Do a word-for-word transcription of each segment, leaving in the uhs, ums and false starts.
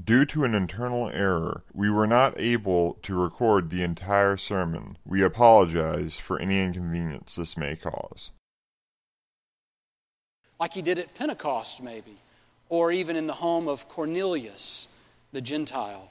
Due to an internal error, we were not able to record the entire sermon. We apologize for any inconvenience this may cause. Like he did at Pentecost, maybe, or even in the home of Cornelius, the Gentile.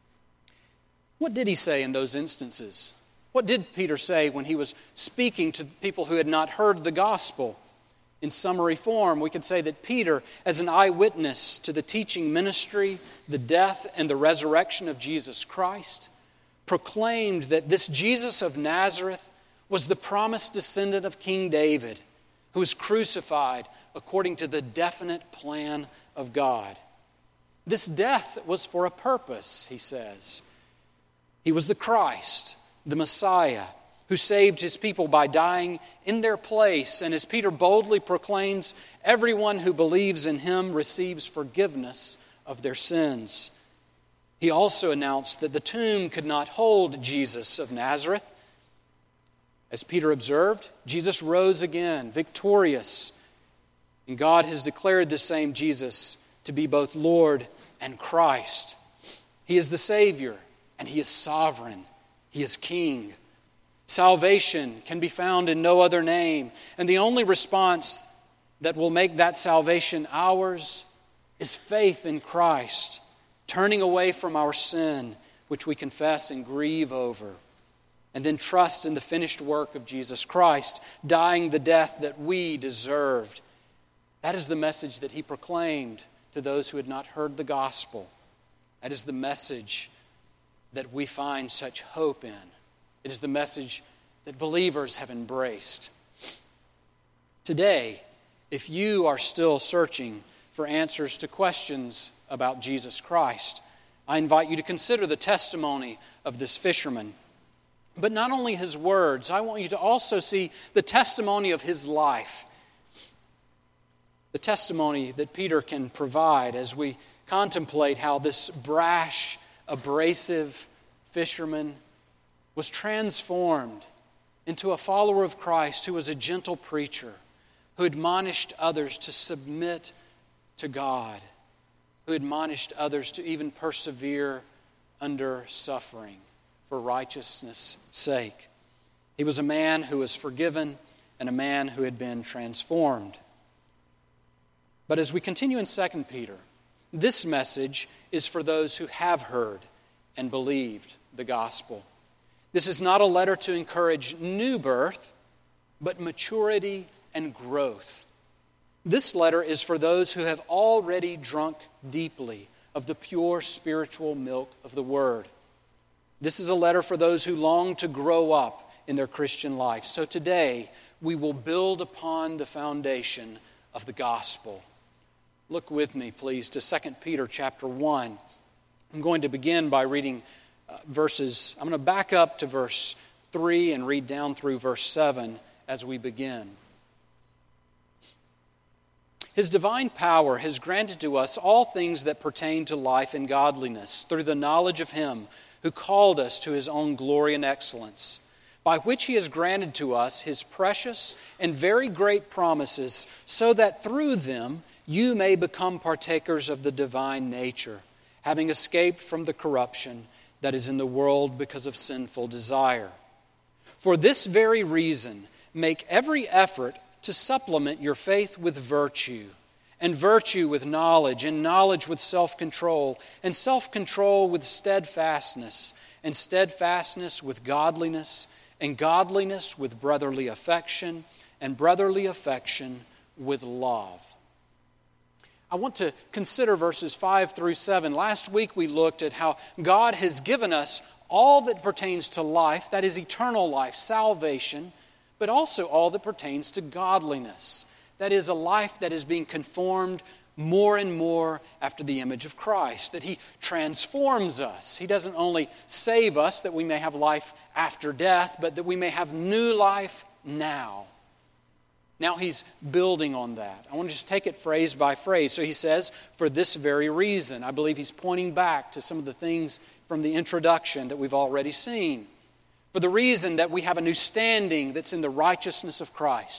What did he say in those instances? What did Peter say when he was speaking to people who had not heard the gospel? In summary form, we could say that Peter, as an eyewitness to the teaching ministry, the death, and the resurrection of Jesus Christ, proclaimed that this Jesus of Nazareth was the promised descendant of King David, who was crucified according to the definite plan of God. This death was for a purpose, he says. He was the Christ, the Messiah, who saved his people by dying in their place. And as Peter boldly proclaims, everyone who believes in him receives forgiveness of their sins. He also announced that the tomb could not hold Jesus of Nazareth. As Peter observed, Jesus rose again, victorious. And God has declared the same Jesus to be both Lord and Christ. He is the Savior, and he is sovereign. He is King. Salvation can be found in no other name, and the only response that will make that salvation ours is faith in Christ, turning away from our sin, which we confess and grieve over, and then trust in the finished work of Jesus Christ, dying the death that we deserved. That is the message that he proclaimed to those who had not heard the gospel. That is the message that we find such hope in. It is the message that believers have embraced. Today, if you are still searching for answers to questions about Jesus Christ, I invite you to consider the testimony of this fisherman. But not only his words, I want you to also see the testimony of his life. The testimony that Peter can provide as we contemplate how this brash, abrasive fisherman was transformed into a follower of Christ who was a gentle preacher, who admonished others to submit to God, who admonished others to even persevere under suffering for righteousness' sake. He was a man who was forgiven and a man who had been transformed. But as we continue in Second Peter, this message is for those who have heard and believed the gospel. This is not a letter to encourage new birth, but maturity and growth. This letter is for those who have already drunk deeply of the pure spiritual milk of the Word. This is a letter for those who long to grow up in their Christian life. So today, we will build upon the foundation of the gospel. Look with me, please, to Second Peter chapter one. I'm going to begin by reading uh, verses, I'm going to back up to verse three and read down through verse seven as we begin. His divine power has granted to us all things that pertain to life and godliness through the knowledge of Him who called us to His own glory and excellence, by which He has granted to us His precious and very great promises, so that through them you may become partakers of the divine nature, having escaped from the corruption that is in the world because of sinful desire. For this very reason, make every effort to supplement your faith with virtue, and virtue with knowledge, and knowledge with self-control, and self-control with steadfastness, and steadfastness with godliness, and godliness with brotherly affection, and brotherly affection with love. I want to consider verses five through seven. Last week we looked at how God has given us all that pertains to life, that is eternal life, salvation, but also all that pertains to godliness. That is a life that is being conformed more and more after the image of Christ, that He transforms us. He doesn't only save us that we may have life after death, but that we may have new life now. Now He's building on that. I want to just take it phrase by phrase. So He says, for this very reason. I believe He's pointing back to some of the things from the introduction that we've already seen. For the reason that we have a new standing that's in the righteousness of Christ.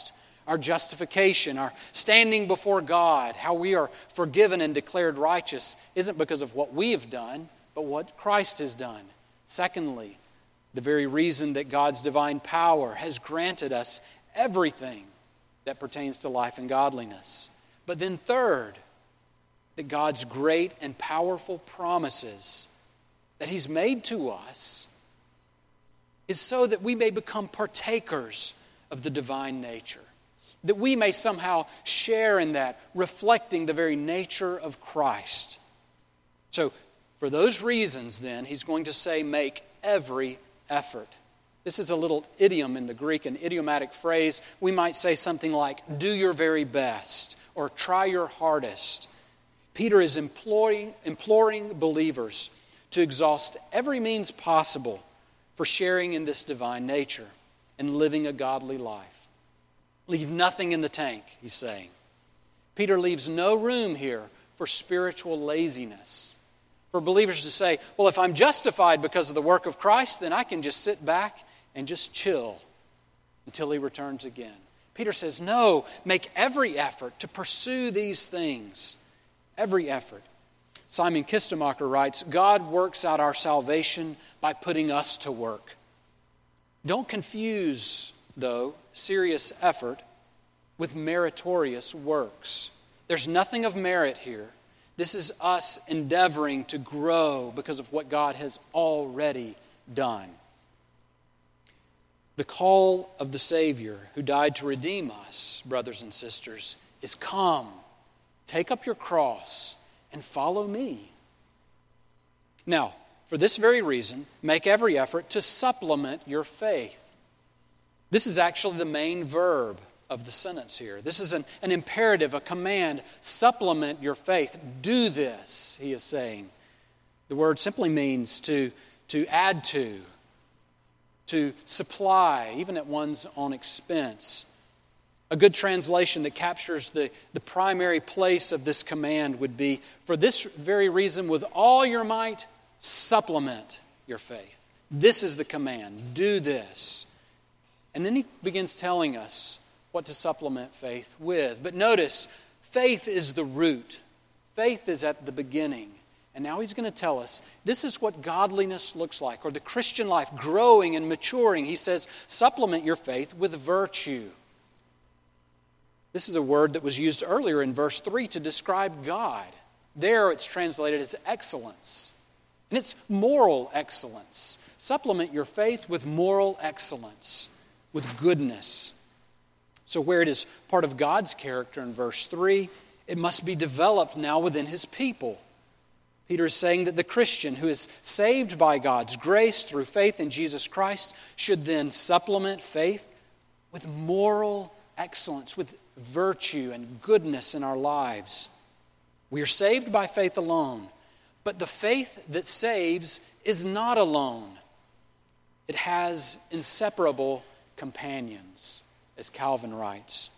our justification, our standing before God, how we are forgiven and declared righteous, isn't because of what we have done, but what Christ has done. Secondly, the very reason that God's divine power has granted us everything that pertains to life and godliness. But then third, that God's great and powerful promises that He's made to us is so that we may become partakers of the divine nature, that we may somehow share in that, reflecting the very nature of Christ. So, for those reasons, then, he's going to say, make every effort. This is a little idiom in the Greek, an idiomatic phrase. We might say something like, do your very best, or try your hardest. Peter is imploring, imploring believers to exhaust every means possible for sharing in this divine nature and living a godly life. Leave nothing in the tank, he's saying. Peter leaves no room here for spiritual laziness. For believers to say, well, if I'm justified because of the work of Christ, then I can just sit back and just chill until He returns again. Peter says, no, make every effort to pursue these things. Every effort. Simon Kistemacher writes, God works out our salvation by putting us to work. Don't confuse, though, serious effort with meritorious works. There's nothing of merit here. This is us endeavoring to grow because of what God has already done. The call of the Savior who died to redeem us, brothers and sisters, is come, take up your cross, and follow me. Now, for this very reason, make every effort to supplement your faith. This is actually the main verb of the sentence here. This is an, an imperative, a command. Supplement your faith. Do this, he is saying. The word simply means to, to add to, to supply, even at one's own expense. A good translation that captures the, the primary place of this command would be, for this very reason, with all your might, supplement your faith. This is the command. Do this. And then he begins telling us what to supplement faith with. But notice, faith is the root. Faith is at the beginning. And now he's going to tell us, this is what godliness looks like, or the Christian life growing and maturing. He says, supplement your faith with virtue. This is a word that was used earlier in verse three to describe God. There it's translated as excellence. And it's moral excellence. Supplement your faith with moral excellence, with goodness. So where it is part of God's character in verse three, it must be developed now within His people. Peter is saying that the Christian who is saved by God's grace through faith in Jesus Christ should then supplement faith with moral excellence, with virtue and goodness in our lives. We are saved by faith alone, but the faith that saves is not alone. It has inseparable companions, as Calvin writes.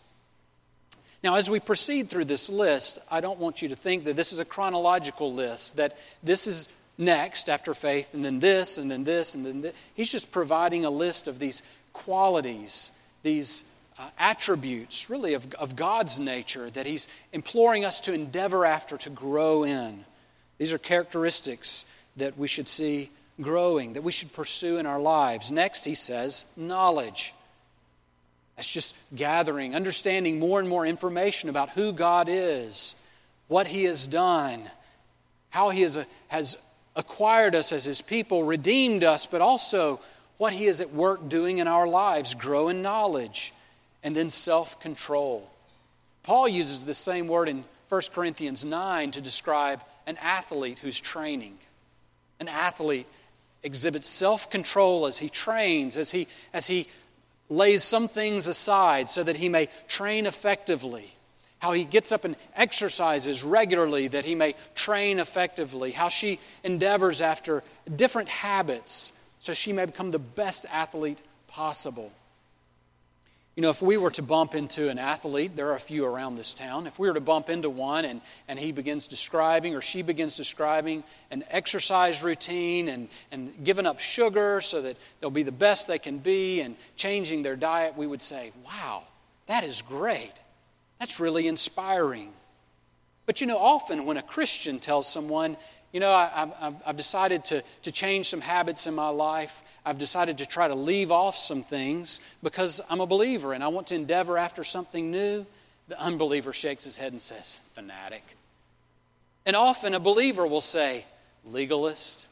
Now, as we proceed through this list, I don't want you to think that this is a chronological list, that this is next after faith, and then this, and then this, and then this. He's just providing a list of these qualities, these uh, attributes, really, of, of God's nature that He's imploring us to endeavor after, to grow in. These are characteristics that we should see growing, that we should pursue in our lives. Next, he says, knowledge. That's just gathering, understanding more and more information about who God is, what He has done, how He has, has acquired us as His people, redeemed us, but also what He is at work doing in our lives. Grow in knowledge. And then self-control. Paul uses the same word in First Corinthians nine to describe an athlete who's training. An athlete exhibits self-control as he trains, as he, as he lays some things aside so that he may train effectively. How he gets up and exercises regularly that he may train effectively. How she endeavors after different habits so she may become the best athlete possible. You know, if we were to bump into an athlete, there are a few around this town, if we were to bump into one and, and he begins describing or she begins describing an exercise routine and, and giving up sugar so that they'll be the best they can be and changing their diet, we would say, wow, That is great. That's really inspiring. But you know, often when a Christian tells someone, you know, I, I've, I've decided to, to change some habits in my life, I've decided to try to leave off some things because I'm a believer and I want to endeavor after something new, the unbeliever shakes his head and says, fanatic. And often a believer will say, legalist.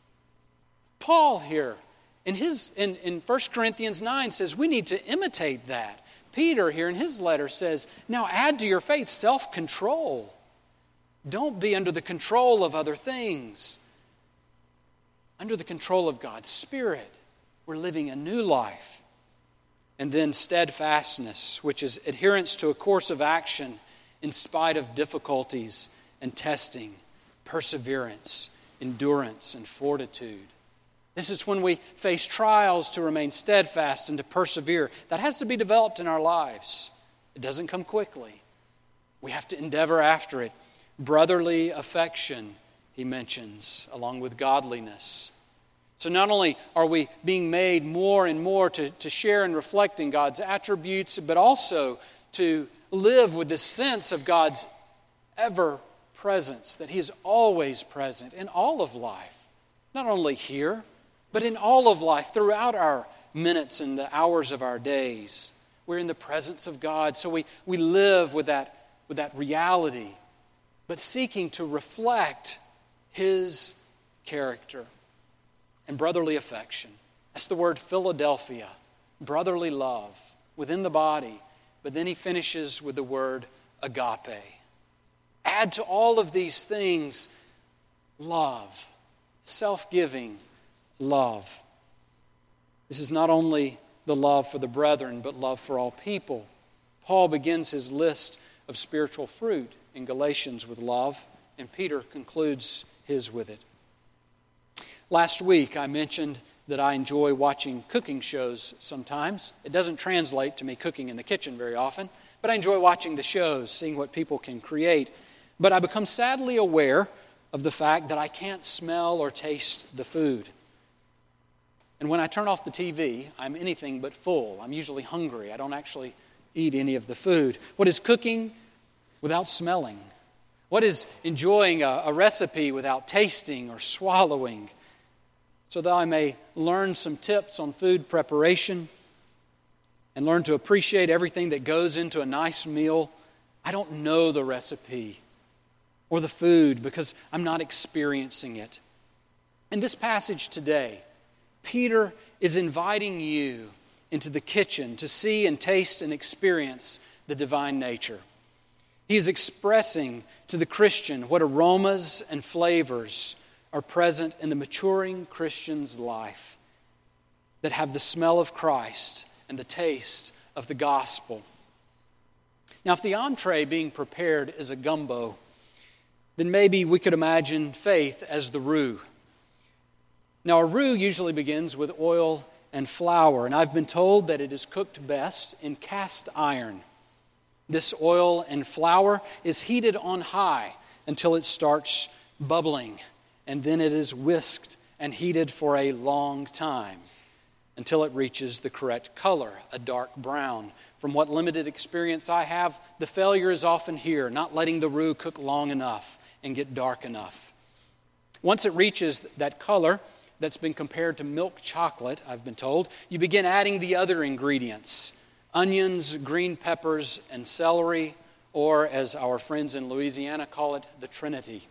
Paul here, in his in, in First Corinthians nine, says we need to imitate that. Peter here in his letter says, now add to your faith self-control. Don't be under the control of other things. Under the control of God's Spirit. We're living a new life. And then steadfastness, which is adherence to a course of action in spite of difficulties and testing, perseverance, endurance, and fortitude. This is when we face trials to remain steadfast and to persevere. That has to be developed in our lives. It doesn't come quickly. We have to endeavor after it. Brotherly affection, he mentions, along with godliness. So not only are we being made more and more to, to share and reflect in God's attributes, but also to live with this sense of God's ever presence, that He is always present in all of life. Not only here, but in all of life, throughout our minutes and the hours of our days. We're in the presence of God, so we, we live with that, with that reality, but seeking to reflect His character. And brotherly affection. That's the word Philadelphia. Brotherly love within the body. But then he finishes with the word agape. Add to all of these things love. Self-giving love. This is not only the love for the brethren, but love for all people. Paul begins his list of spiritual fruit in Galatians with love, and Peter concludes his with it. Last week, I mentioned that I enjoy watching cooking shows sometimes. It doesn't translate to me cooking in the kitchen very often, but I enjoy watching the shows, seeing what people can create. But I become sadly aware of the fact that I can't smell or taste the food. And when I turn off the T V, I'm anything but full. I'm usually hungry. I don't actually eat any of the food. What is cooking without smelling? What is enjoying a, a recipe without tasting or swallowing? So that I may learn some tips on food preparation and learn to appreciate everything that goes into a nice meal. I don't know the recipe or the food because I'm not experiencing it. In this passage today, Peter is inviting you into the kitchen to see and taste and experience the divine nature. He is expressing to the Christian what aromas and flavors are present in the maturing Christian's life that have the smell of Christ and the taste of the gospel. Now, if the entree being prepared is a gumbo, then maybe we could imagine faith as the roux. Now, a roux usually begins with oil and flour, and I've been told that it is cooked best in cast iron. This oil and flour is heated on high until it starts bubbling. And then it is whisked and heated for a long time until it reaches the correct color, a dark brown. From what limited experience I have, the failure is often here, not letting the roux cook long enough and get dark enough. Once it reaches that color that's been compared to milk chocolate, I've been told, you begin adding the other ingredients, onions, green peppers, and celery, or as our friends in Louisiana call it, the Trinity.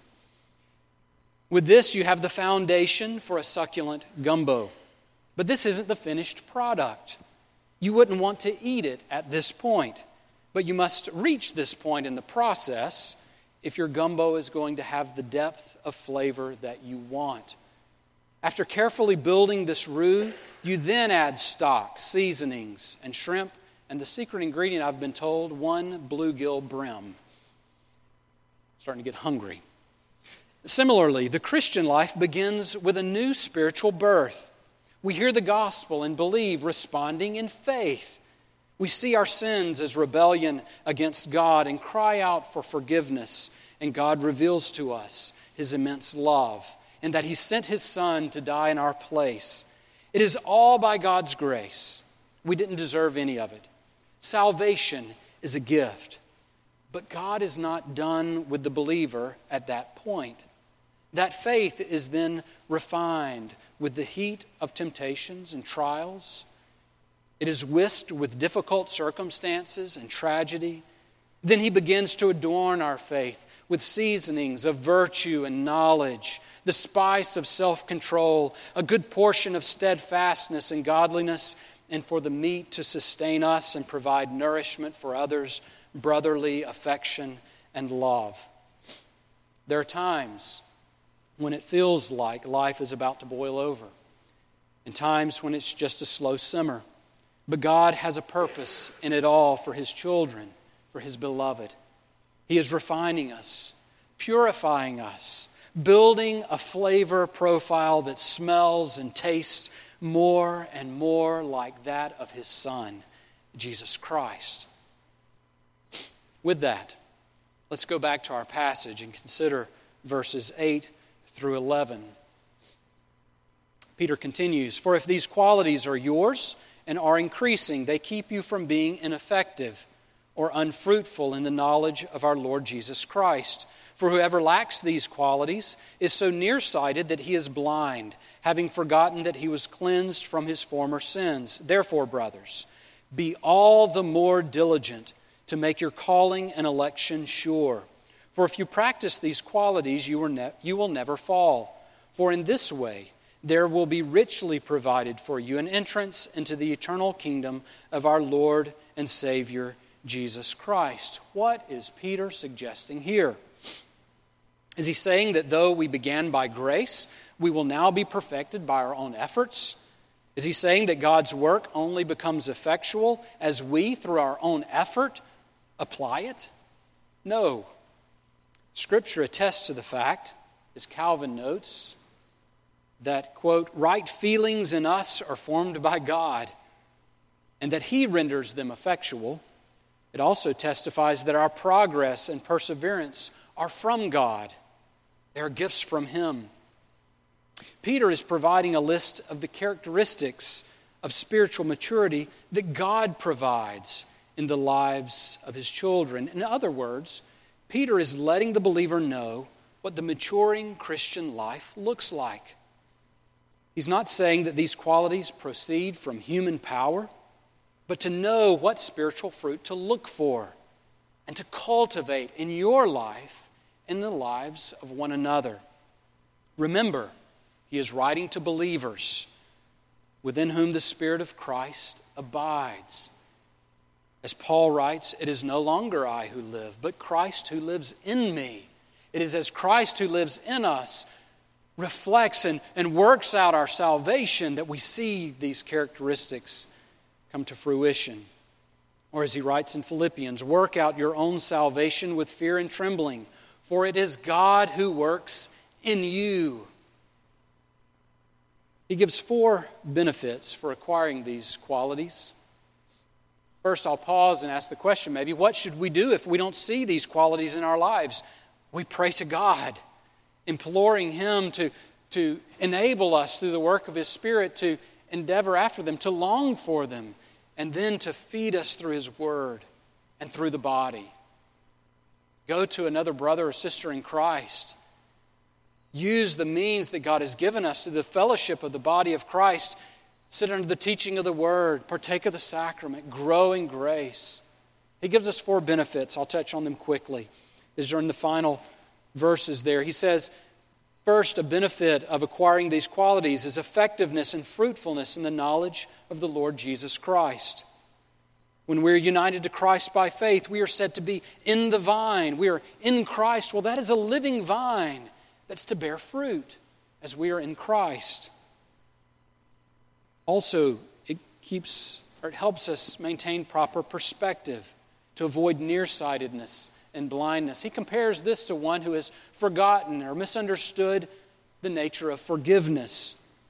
With this, you have the foundation for a succulent gumbo. But this isn't the finished product. You wouldn't want to eat it at this point. But you must reach this point in the process if your gumbo is going to have the depth of flavor that you want. After carefully building this roux, you then add stock, seasonings, and shrimp, and the secret ingredient, I've been told, one bluegill brim. Starting to get hungry. Similarly, the Christian life begins with a new spiritual birth. We hear the gospel and believe, responding in faith. We see our sins as rebellion against God and cry out for forgiveness. And God reveals to us His immense love and that He sent His Son to die in our place. It is all by God's grace. We didn't deserve any of it. Salvation is a gift. But God is not done with the believer at that point. That faith is then refined with the heat of temptations and trials. It is whisked with difficult circumstances and tragedy. Then He begins to adorn our faith with seasonings of virtue and knowledge, the spice of self-control, a good portion of steadfastness and godliness, and for the meat to sustain us and provide nourishment for others, brotherly affection and love. There are times when it feels like life is about to boil over, and times when it's just a slow simmer. But God has a purpose in it all for His children, for His beloved. He is refining us, purifying us, building a flavor profile that smells and tastes more and more like that of His Son, Jesus Christ. With that, let's go back to our passage and consider verses eight through eleven. Peter continues, "For if these qualities are yours and are increasing, they keep you from being ineffective or unfruitful in the knowledge of our Lord Jesus Christ. For whoever lacks these qualities is so nearsighted that he is blind, having forgotten that he was cleansed from his former sins. Therefore, brothers, be all the more diligent to make your calling and election sure. For if you practice these qualities, you, are ne- you will never fall. For in this way there will be richly provided for you an entrance into the eternal kingdom of our Lord and Savior, Jesus Christ." What is Peter suggesting here? Is he saying that though we began by grace, we will now be perfected by our own efforts? Is he saying that God's work only becomes effectual as we, through our own effort, apply it? No. Scripture attests to the fact, as Calvin notes, that, quote, "right feelings in us are formed by God, and that He renders them effectual." It also testifies that our progress and perseverance are from God. They are gifts from Him. Peter is providing a list of the characteristics of spiritual maturity that God provides in the lives of His children. In other words, Peter is letting the believer know what the maturing Christian life looks like. He's not saying that these qualities proceed from human power, but to know what spiritual fruit to look for and to cultivate in your life and the lives of one another. Remember, he is writing to believers within whom the Spirit of Christ abides. As Paul writes, "It is no longer I who live, but Christ who lives in me." It is as Christ who lives in us reflects and, and works out our salvation that we see these characteristics come to fruition. Or as he writes in Philippians, "Work out your own salvation with fear and trembling, for it is God who works in you." He gives four benefits for acquiring these qualities. First, I'll pause and ask the question maybe, what should we do if we don't see these qualities in our lives? We pray to God, imploring Him to, to enable us through the work of His Spirit to endeavor after them, to long for them, and then to feed us through His Word and through the body. Go to another brother or sister in Christ. Use the means that God has given us through the fellowship of the body of Christ. Sit under the teaching of the Word. Partake of the sacrament. Grow in grace. He gives us four benefits. I'll touch on them quickly. These are in the final verses there. He says, first, a benefit of acquiring these qualities is effectiveness and fruitfulness in the knowledge of the Lord Jesus Christ. When we're united to Christ by faith, we are said to be in the vine. We are in Christ. Well, that is a living vine that's to bear fruit as we are in Christ. Also, it keeps or it helps us maintain proper perspective to avoid nearsightedness and blindness. He compares this to one who has forgotten or misunderstood the nature of forgiveness.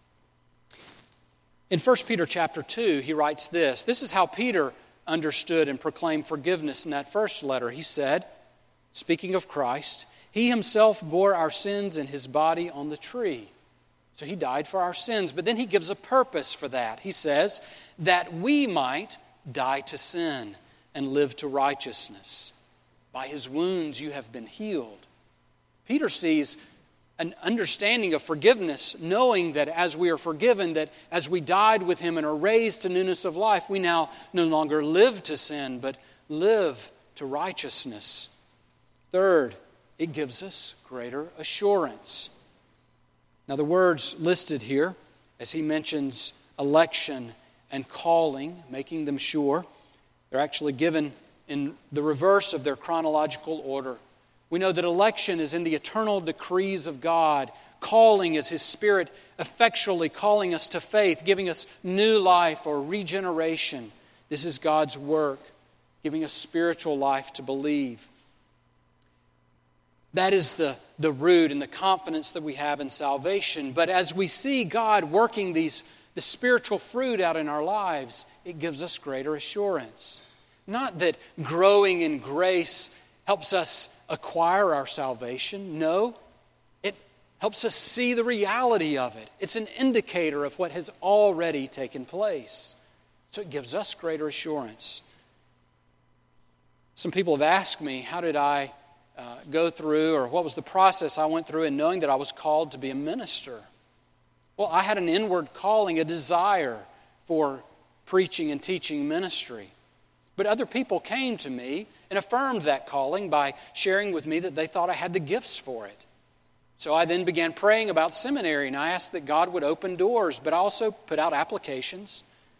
In First Peter chapter two, he writes this. This is how Peter understood and proclaimed forgiveness in that first letter. He said, speaking of Christ, "He Himself bore our sins in His body on the tree." So He died for our sins. But then He gives a purpose for that. He says, that we might die to sin and live to righteousness. By his wounds you have been healed. Peter sees an understanding of forgiveness, knowing that as we are forgiven, that as we died with him and are raised to newness of life, we now no longer live to sin, but live to righteousness. Third, it gives us greater assurance. Now the words listed here, as he mentions election and calling, making them sure, they're actually given in the reverse of their chronological order. We know that election is in the eternal decrees of God. Calling is His Spirit effectually calling us to faith, giving us new life or regeneration. This is God's work, giving us spiritual life to believe. That is the, the root and the confidence that we have in salvation. But as we see God working these the spiritual fruit out in our lives, it gives us greater assurance. Not that growing in grace helps us acquire our salvation. No, it helps us see the reality of it. It's an indicator of what has already taken place. So it gives us greater assurance. Some people have asked me, how did I uh, go through, or what was the process I went through in knowing that I was called to be a minister? Well, I had an inward calling, a desire for preaching and teaching ministry. But other people came to me and affirmed that calling by sharing with me that they thought I had the gifts for it. So I then began praying about seminary, and I asked that God would open doors, but I also put out applications.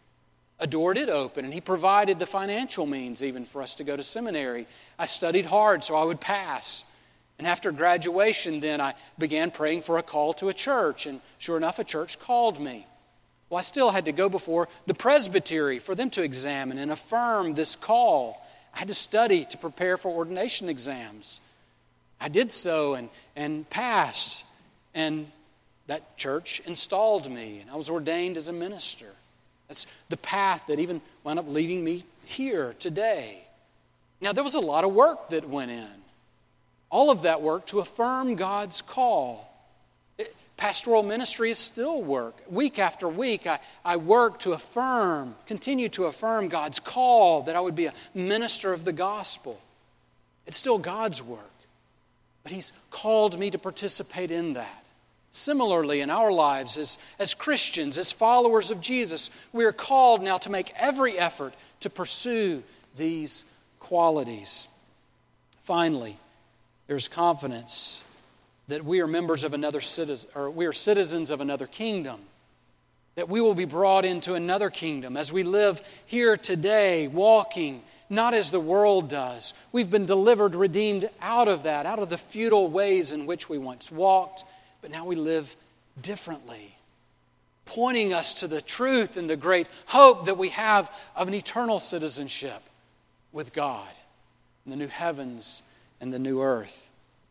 A door did open, and He provided the financial means even for us to go to seminary. I studied hard so I would pass. And after graduation, then I began praying for a call to a church, and sure enough, a church called me. Well, I still had to go before the presbytery for them to examine and affirm this call. I had to study to prepare for ordination exams. I did so and, and passed, and that church installed me, and I was ordained as a minister. That's the path that even wound up leading me here today. Now, there was a lot of work that went in. All of that work to affirm God's call. It, pastoral ministry is still work. Week after week, I, I work to affirm, continue to affirm God's call that I would be a minister of the gospel. It's still God's work, but He's called me to participate in that. Similarly, in our lives as, as Christians, as followers of Jesus, we are called now to make every effort to pursue these qualities. Finally, there's confidence that we are members of another citizen, or we are citizens of another kingdom, that we will be brought into another kingdom as we live here today, walking not as the world does. We've been delivered, redeemed out of that, out of the futile ways in which we once walked, but now we live differently, pointing us to the truth and the great hope that we have of an eternal citizenship with God in the new heavens and the new earth.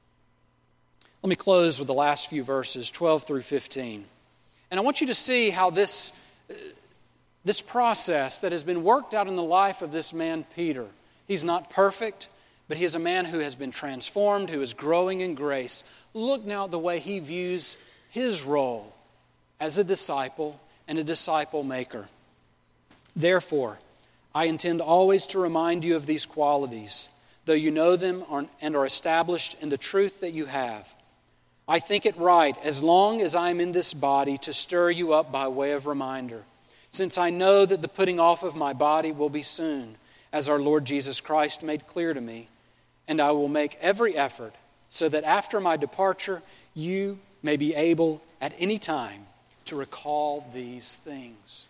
Let me close with the last few verses, twelve through fifteen. And I want you to see how this, this process that has been worked out in the life of this man, Peter, he's not perfect, but he is a man who has been transformed, who is growing in grace. Look now at the way he views his role as a disciple and a disciple maker. Therefore, I intend always to remind you of these qualities, though you know them and are established in the truth that you have. I think it right, as long as I am in this body, to stir you up by way of reminder, since I know that the putting off of my body will be soon, as our Lord Jesus Christ made clear to me, and I will make every effort so that after my departure, you may be able at any time to recall these things.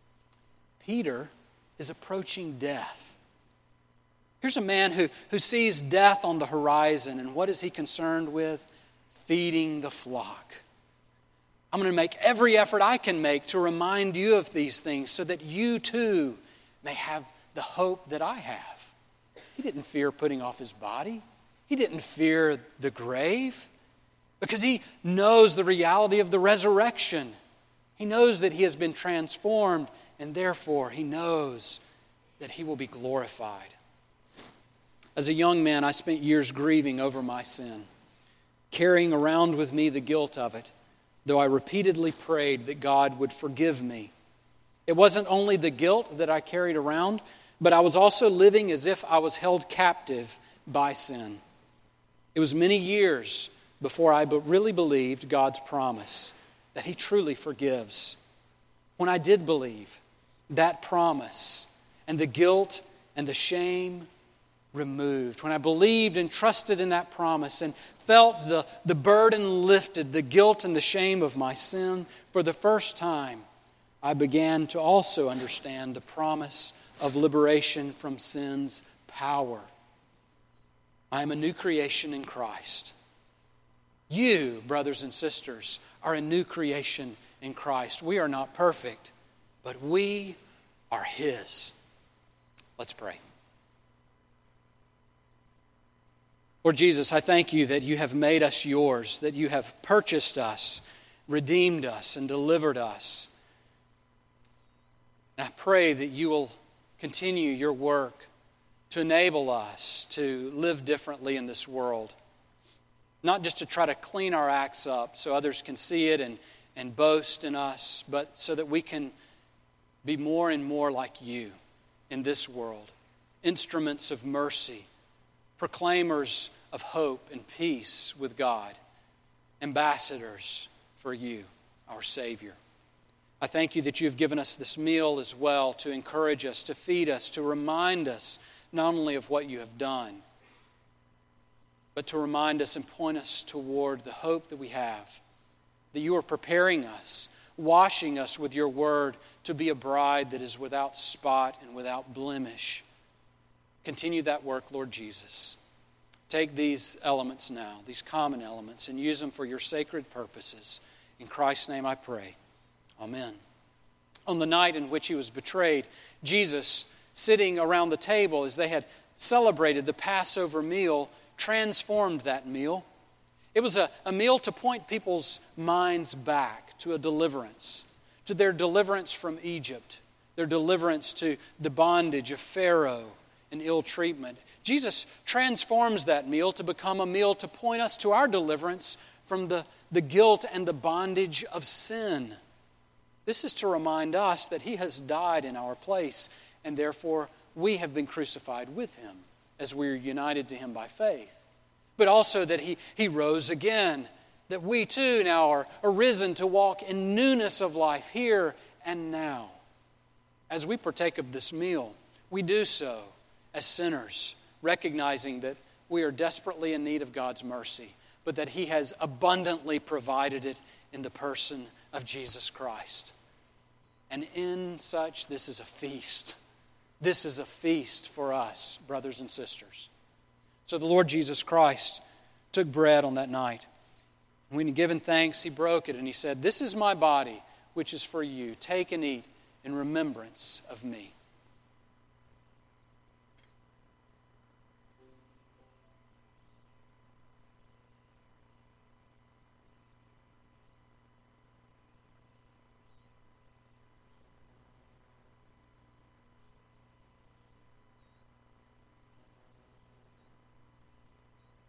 Peter is approaching death. Here's a man who, who sees death on the horizon, and what is he concerned with? Feeding the flock. I'm going to make every effort I can make to remind you of these things so that you too may have the hope that I have. He didn't fear putting off his body. He didn't fear the grave because he knows the reality of the resurrection. He knows that he has been transformed, and therefore he knows that he will be glorified. As a young man, I spent years grieving over my sin, carrying around with me the guilt of it, though I repeatedly prayed that God would forgive me. It wasn't only the guilt that I carried around, but I was also living as if I was held captive by sin. It was many years before I really believed God's promise that He truly forgives. When I did believe that promise and the guilt and the shame removed, when I believed and trusted in that promise and felt the, the burden lifted, the guilt and the shame of my sin, for the first time, I began to also understand the promise of liberation from sin's power. I am a new creation in Christ. You, brothers and sisters, are a new creation in Christ. We are not perfect, but we are His. Let's pray. Lord Jesus, I thank You that You have made us Yours, that You have purchased us, redeemed us, and delivered us. And I pray that You will continue Your work to enable us to live differently in this world. Not just to try to clean our acts up so others can see it and, and boast in us, but so that we can be more and more like You in this world. Instruments of mercy, proclaimers of hope and peace with God, ambassadors for You, our Savior. I thank You that You have given us this meal as well to encourage us, to feed us, to remind us not only of what You have done, but to remind us and point us toward the hope that we have, that You are preparing us, washing us with Your word to be a bride that is without spot and without blemish. Continue that work, Lord Jesus. Take these elements now, these common elements, and use them for Your sacred purposes. In Christ's name I pray. Amen. On the night in which He was betrayed, Jesus, sitting around the table as they had celebrated the Passover meal, transformed that meal. It was a, a meal to point people's minds back to a deliverance, to their deliverance from Egypt, their deliverance to the bondage of Pharaoh and ill treatment. Jesus transforms that meal to become a meal to point us to our deliverance from the, the guilt and the bondage of sin. This is to remind us that He has died in our place, and therefore we have been crucified with Him as we are united to Him by faith. But also that He, he rose again, that we too now are arisen to walk in newness of life here and now. As we partake of this meal, we do so as sinners, recognizing that we are desperately in need of God's mercy, but that He has abundantly provided it in the person of Jesus Christ. And in such, this is a feast. This is a feast for us, brothers and sisters. So the Lord Jesus Christ took bread on that night. When He had given thanks, He broke it and He said, "This is my body, which is for you. Take and eat in remembrance of me."